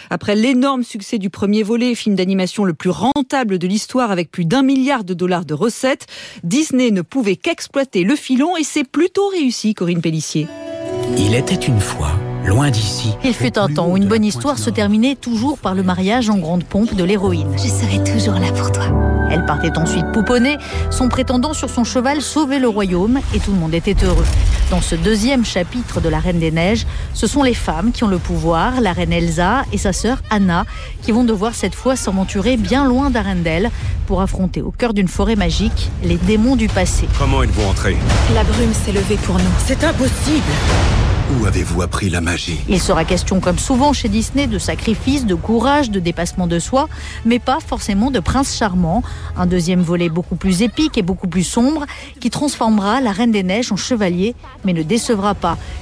Après l'énorme succès du premier volet, film d'animation le plus rentable de l'histoire avec plus d'$1 milliard de recettes, Disney ne pouvait qu'exploiter le filon et c'est plutôt réussi, Corinne Pellissier. Il était une fois, loin d'ici. Il fut un temps où une bonne histoire se terminait toujours par le mariage en grande pompe de l'héroïne. Je serai toujours là pour toi. Elle partait ensuite pouponner, son prétendant sur son cheval sauvait le royaume et tout le monde était heureux. Dans ce deuxième chapitre de La Reine des Neiges, ce sont les femmes qui ont le pouvoir, la reine Elsa et sa sœur Anna, qui vont devoir cette fois s'aventurer bien loin d'Arendelle pour affronter au cœur d'une forêt magique les démons du passé. Comment êtes-vous entrés ? La brume s'est levée pour nous. C'est impossible. Où avez-vous appris la magie ? Il sera question, comme souvent chez Disney, de sacrifice, de courage, de dépassement de soi, mais pas forcément de prince charmant. Un deuxième volet beaucoup plus épique et beaucoup plus sombre qui transformera la Reine des Neiges en chevalier, mais ne décevra pas.